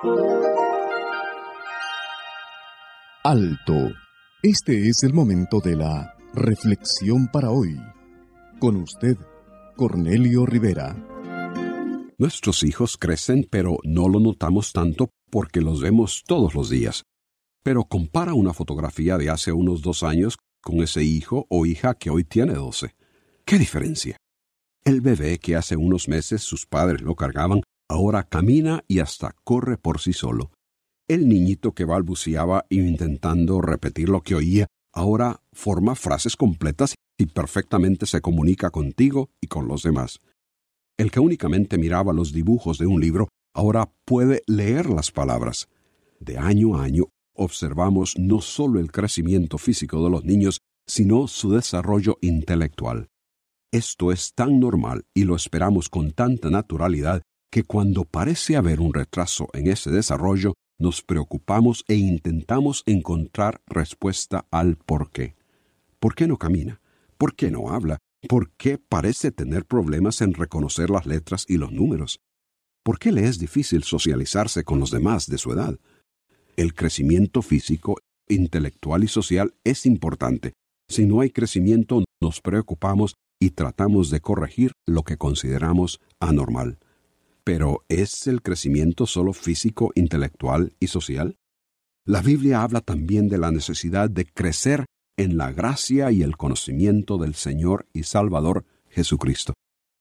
Alto. Este es el momento de la reflexión para hoy. Con usted, Cornelio Rivera. Nuestros hijos crecen, pero no lo notamos tanto porque los vemos todos los días. Pero compara una fotografía de hace unos 2 años con ese hijo o hija que hoy tiene 12. ¿Qué diferencia? El bebé que hace unos meses sus padres lo cargaban, ahora camina y hasta corre por sí solo. El niñito que balbuceaba intentando repetir lo que oía, ahora forma frases completas y perfectamente se comunica contigo y con los demás. El que únicamente miraba los dibujos de un libro, ahora puede leer las palabras. De año a año, observamos no solo el crecimiento físico de los niños, sino su desarrollo intelectual. Esto es tan normal y lo esperamos con tanta naturalidad que cuando parece haber un retraso en ese desarrollo, nos preocupamos e intentamos encontrar respuesta al por qué. ¿Por qué no camina? ¿Por qué no habla? ¿Por qué parece tener problemas en reconocer las letras y los números? ¿Por qué le es difícil socializarse con los demás de su edad? El crecimiento físico, intelectual y social es importante. Si no hay crecimiento, nos preocupamos y tratamos de corregir lo que consideramos anormal. Pero, ¿es el crecimiento solo físico, intelectual y social? La Biblia habla también de la necesidad de crecer en la gracia y el conocimiento del Señor y Salvador Jesucristo.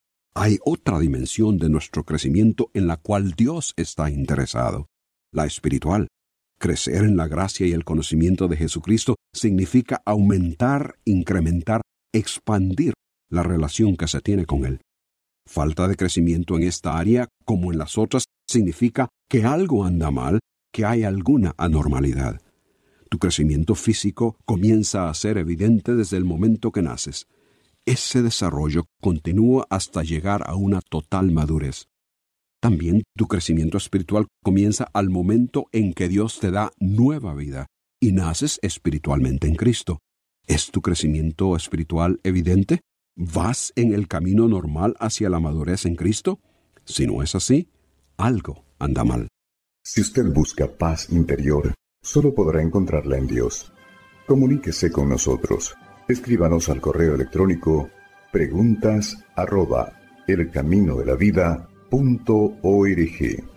Hay otra dimensión de nuestro crecimiento en la cual Dios está interesado, la espiritual. Crecer en la gracia y el conocimiento de Jesucristo significa aumentar, incrementar, expandir la relación que se tiene con Él. Falta de crecimiento en esta área, como en las otras, significa que algo anda mal, que hay alguna anormalidad. Tu crecimiento físico comienza a ser evidente desde el momento que naces. Ese desarrollo continúa hasta llegar a una total madurez. También tu crecimiento espiritual comienza al momento en que Dios te da nueva vida y naces espiritualmente en Cristo. ¿Es tu crecimiento espiritual evidente? ¿Vas en el camino normal hacia la madurez en Cristo? Si no es así, algo anda mal. Si usted busca paz interior, solo podrá encontrarla en Dios. Comuníquese con nosotros. Escríbanos al correo electrónico preguntas@elcaminodelavida.org.